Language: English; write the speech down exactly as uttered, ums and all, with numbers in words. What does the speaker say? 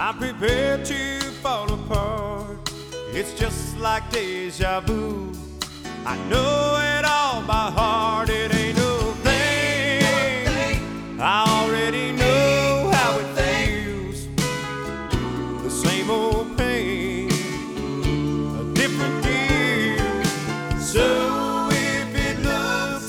I'm prepared to fall apart. It's just like deja vu. I know it all by heart. It ain't no thing. I already know how it feels. The same old